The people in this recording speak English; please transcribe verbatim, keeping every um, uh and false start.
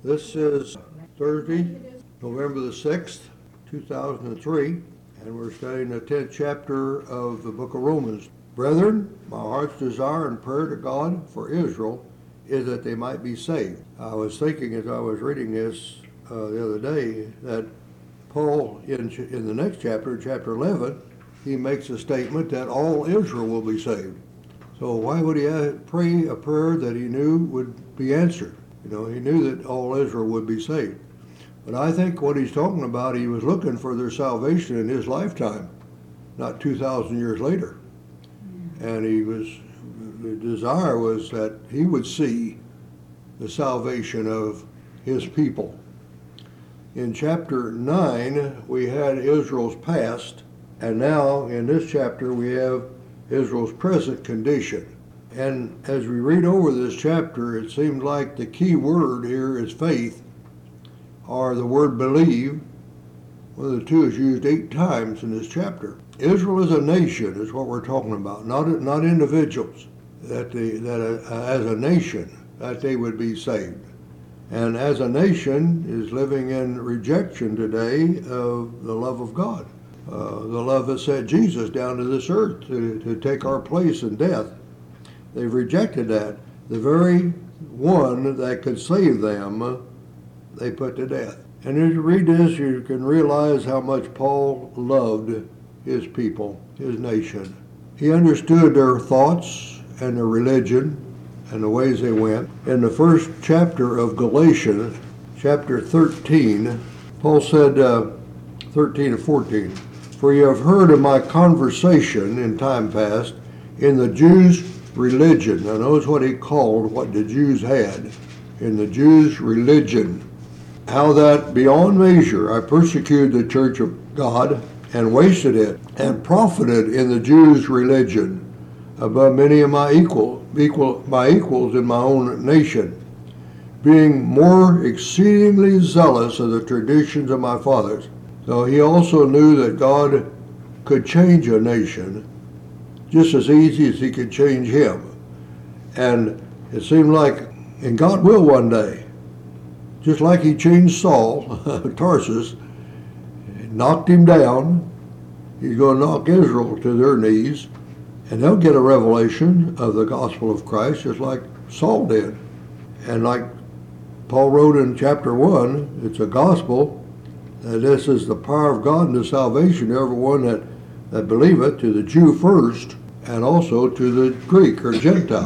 This is Thursday, November the sixth, two thousand three, and we're studying the tenth chapter of the book of Romans. Brethren, my heart's desire and prayer to God for Israel is that they might be saved. I was thinking as I was reading this uh, the other day that Paul, in, in the next chapter, chapter eleven, he makes a statement that all Israel will be saved. So why would he pray a prayer that he knew would be answered? You know, he knew that all Israel would be saved. But I think what he's talking about, he was looking for their salvation in his lifetime, not two thousand years later. And he was, the desire was that he would see the salvation of his people. In chapter nine, we had Israel's past, and now in this chapter we have Israel's present condition. And as we read over this chapter, it seems like the key word here is faith, or the word believe. One of the two is used eight times in this chapter. Israel is a nation, is what we're talking about, not not individuals. That they, that uh, as a nation, that they would be saved. And as a nation is living in rejection today of the love of God, uh, the love that sent Jesus down to this earth to, to take our place in death. They've rejected that. The very one that could save them, they put to death. And as you read this, you can realize how much Paul loved his people, his nation. He understood their thoughts and their religion and the ways they went. In the first chapter of Galatians, chapter thirteen, Paul said, uh, thirteen and fourteen, "For you have heard of my conversation in time past in the Jews' religion." Now notice what he called what the Jews had in the Jews' religion. "How that beyond measure I persecuted the church of God and wasted it, and profited in the Jews' religion above many of my equal, equal my equals in my own nation, being more exceedingly zealous of the traditions of my fathers." So he also knew that God could change a nation just as easy as he could change him. And it seemed like, and God will one day, just like he changed Saul of Tarsus, knocked him down, he's going to knock Israel to their knees, and they'll get a revelation of the gospel of Christ just like Saul did. And like Paul wrote in chapter one, it's a gospel, that this is the power of God and the salvation to everyone that, that believeth, to the Jew first, and also to the Greek or Gentile.